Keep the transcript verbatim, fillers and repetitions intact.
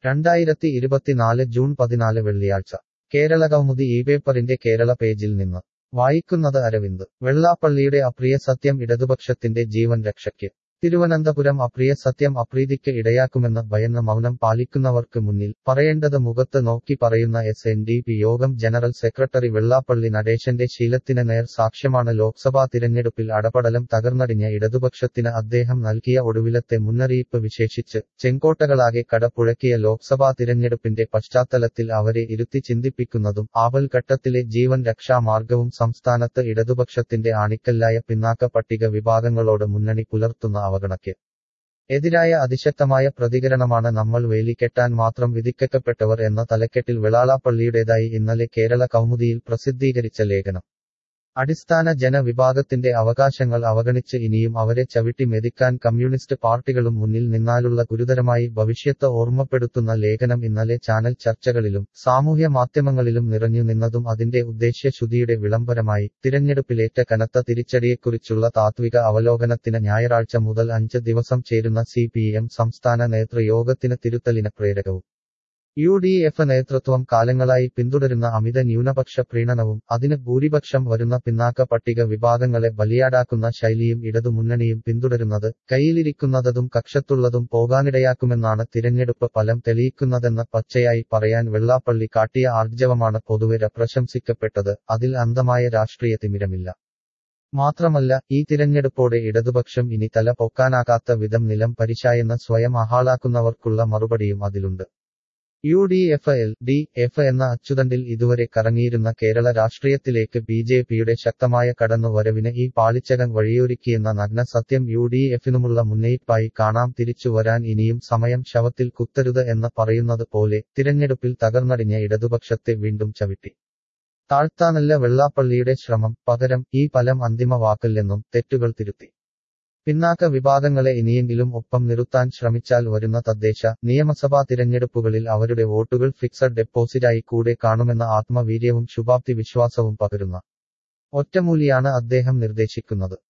രണ്ടായിരത്തി ഇരുപത്തിനാല് ജൂൺ പതിനാല് വെള്ളിയാഴ്ച കേരളകൗമുദി ഈ പേപ്പറിന്റെ കേരള പേജിൽ നിന്ന് വായിക്കുന്നത് അരവിന്ദ്. വെള്ളാപ്പള്ളിയുടെ അപ്രിയ സത്യം ഇടതുപക്ഷത്തിന്റെ ജീവൻ രക്ഷയ്ക്ക്. തിരുവനന്തപുരം അപ്രിയ സത്യം അപ്രീതിക്ക് ഇടയാക്കുമെന്ന് ഭയന്ന് മൗനം പാലിക്കുന്നവർക്ക് മുന്നിൽ പറയേണ്ടത് മുഖത്ത് നോക്കി പറയുന്ന എസ് എൻ ഡി പി യോഗം ജനറൽ സെക്രട്ടറി വെള്ളാപ്പള്ളി നടേശന്റെ ശീലത്തിന് നേർ സാക്ഷ്യമാണ് ലോക്സഭാ തിരഞ്ഞെടുപ്പിൽ അടപടലം തകർന്നടിഞ്ഞ ഇടതുപക്ഷത്തിന് അദ്ദേഹം നൽകിയ ഒടുവിലത്തെ മുന്നറിയിപ്പ് വിശേഷിച്ച് ചെങ്കോട്ടകളാകെ കടപുഴക്കിയ ലോക്സഭാ തിരഞ്ഞെടുപ്പിന്റെ പശ്ചാത്തലത്തിൽ അവരെ ഇരുത്തി ചിന്തിപ്പിക്കുന്നതും ആപൽ ഘട്ടത്തിലെ ജീവൻ രക്ഷാ മാർഗവും സംസ്ഥാനത്ത് ഇടതുപക്ഷത്തിന്റെ ആണിക്കല്ലായ പിന്നാക്ക പട്ടിക വിഭാഗങ്ങളോട് മുന്നണി പുലർത്തുന്ന അവഗണനയ്ക്ക് എതിരായ അതിശക്തമായ പ്രതികരണമാണ് നമ്മൾ വേലികെട്ടാൻ മാത്രം വിധിക്കപ്പെട്ടവർ എന്ന തലക്കെട്ടിൽ വെള്ളാപ്പള്ളിയുടേതായി ഇന്നലെ കേരള കൗമുദിയിൽ പ്രസിദ്ധീകരിച്ച ലേഖനം. അടിസ്ഥാന ജനവിഭാഗത്തിന്റെ അവകാശങ്ങൾ അവഗണിച്ച് ഇനിയും അവരെ ചവിട്ടി മെതിക്കാൻ കമ്മ്യൂണിസ്റ്റ് പാർട്ടികളും മുന്നിൽ നിന്നാലുള്ള ഗുരുതരമായി ഭവിഷ്യത്ത് ഓർമ്മപ്പെടുത്തുന്ന ലേഖനം ഇന്നലെ ചാനൽ ചർച്ചകളിലും സാമൂഹ്യ മാധ്യമങ്ങളിലും നിറഞ്ഞു നിന്നതും അതിന്റെ ഉദ്ദേശ്യശുദ്ധിയുടെ വിളംബരമായി. തിരഞ്ഞെടുപ്പിലേറ്റ കനത്ത തിരിച്ചടിയെക്കുറിച്ചുള്ള താത്വിക അവലോകനത്തിന് ഞായറാഴ്ച മുതൽ അഞ്ച് ദിവസം ചേരുന്ന സി പി എം സംസ്ഥാന നേതൃയോഗത്തിന് തിരുത്തലിന് പ്രേരകവും. യു ഡി എഫ് നേതൃത്വം കാലങ്ങളായി പിന്തുടരുന്ന അമിത ന്യൂനപക്ഷ പ്രീണനവും അതിന് ഭൂരിപക്ഷം വരുന്ന പിന്നാക്ക പട്ടിക വിഭാഗങ്ങളെ ബലിയാടാക്കുന്ന ശൈലിയും ഇടതുമുന്നണിയും പിന്തുടരുന്നത് കയ്യിലിരിക്കുന്നതും കക്ഷത്തുള്ളതും പോകാനിടയാക്കുമെന്നാണ് തിരഞ്ഞെടുപ്പ് ഫലം തെളിയിക്കുന്നതെന്ന് പച്ചയായി പറയാൻ വെള്ളാപ്പള്ളി കാട്ടിയ ആർജവമാണ് പൊതുവെ പ്രശംസിക്കപ്പെട്ടത്. അതിൽ അന്ധമായ രാഷ്ട്രീയ തിമിരമില്ല. മാത്രമല്ല, ഈ തിരഞ്ഞെടുപ്പോടെ ഇടതുപക്ഷം ഇനി തല പൊക്കാനാകാത്ത വിധം നിലം പരിശായെന്ന് സ്വയം അഹാളാക്കുന്നവർക്കുള്ള മറുപടിയും അതിലുണ്ട്. U D F L D F എന്ന അച്ചുതണ്ടിൽ ഇതുവരെ കറങ്ങിയിരുന്ന കേരള രാഷ്ട്രീയത്തിലേക്ക് ബി ജെ പിയുടെ ശക്തമായ കടന്നുവരവിന് ഈ പാളിച്ചകൾ വഴിയൊരുക്കിയെന്ന നഗ്ന സത്യം യു ഡി എഫിനുമുള്ള മുന്നറിയിപ്പായി കാണാം. തിരിച്ചു വരാൻ ഇനിയും സമയം, ശവത്തിൽ കുത്തരുത് എന്ന് പറയുന്നത് പോലെ തിരഞ്ഞെടുപ്പിൽ തകർന്നടിഞ്ഞ ഇടതുപക്ഷത്തെ വീണ്ടും ചവിട്ടി താഴ്ത്താനല്ല വെള്ളാപ്പള്ളിയുടെ ശ്രമം. പകരം ഈ ഫലം അന്തിമ വാക്കല്ലെന്നും തെറ്റുകൾ തിരുത്തി പിന്നാക്ക വിഭാഗങ്ങളെ ഇനിയെങ്കിലും ഒപ്പം നിർത്താൻ ശ്രമിച്ചാൽ വരുന്ന തദ്ദേശ നിയമസഭാ തിരഞ്ഞെടുപ്പുകളിൽ അവരുടെ വോട്ടുകൾ ഫിക്സഡ് ഡെപ്പോസിറ്റായി കൂടെ കാണുമെന്ന ആത്മവീര്യവും ശുഭാപ്തി വിശ്വാസവും പകരുന്ന ഒറ്റമൂലിയാണ് അദ്ദേഹം നിർദ്ദേശിക്കുന്നത്.